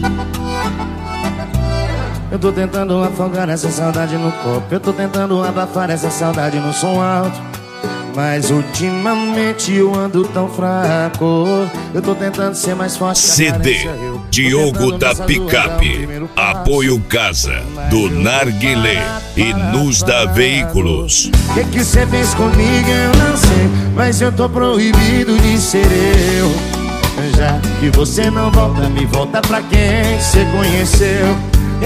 Eu tô tentando afogar essa saudade no copo, eu tô tentando abafar essa saudade no som alto, mas ultimamente eu ando tão fraco. Eu tô tentando ser mais forte. CD Diogo da Picape. Apoio Casa do Narguilé e Nos dá Veículos. O que cê fez comigo eu não sei, mas eu tô proibido de ser eu. Já que você não volta, me volta pra quem cê conheceu.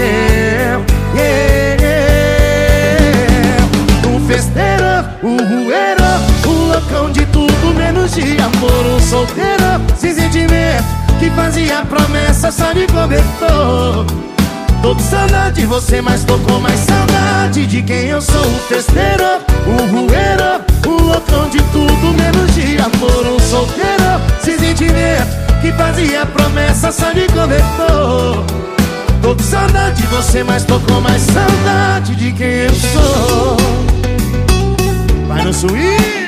Um festeiro, um rueiro, um loucão de tudo menos de amor. Um solteiro sem sentimento que fazia promessa só de cobertor. Tô com saudade de você, mas tô com mais saudade de quem eu sou. Um festeiro, um rueiro, um loucão de tudo menos de amor. Um solteiro sem sentimento que fazia promessa só de cobertor. Tô com saudade de você, mas tô com mais saudade de quem eu sou. Vai no swing.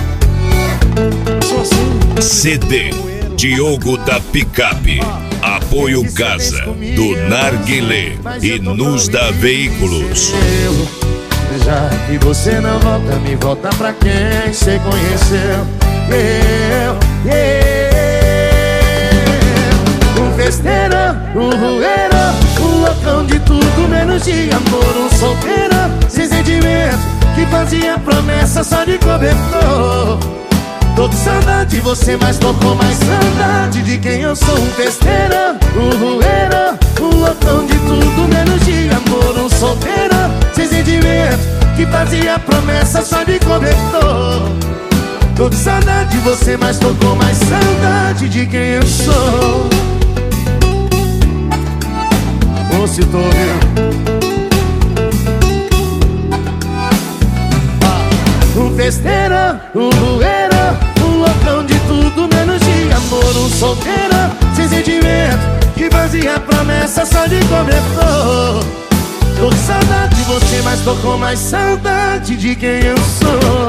CD Diogo da Picape. Apoio Casa do Narguilé e Nos dá Veículos. Já que você não volta, me volta pra quem cê conheceu. Um festeiro, um rueiro, um loucão de tudo menos de amor. Um solteiro sem sentimento que fazia promessa só de cobertor. Tô com saudade de você, mas tô com mais saudade de quem eu sou. Um festeiro, um rueiro, um loucão de tudo menos de amor. Um solteiro sem sentimento que fazia promessa só de cobertor. Tô com saudade de você, mas tô com mais saudade de quem eu sou. Ô, se tô ouvindo. Um festeiro, um rueiro, um loucão de tudo menos de amor. Um solteiro sem sentimento que fazia promessa só de cobertor. Tô com saudade de você, mas tô com mais saudade de quem eu sou.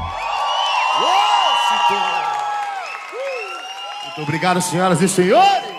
Muito obrigado, senhoras e senhores.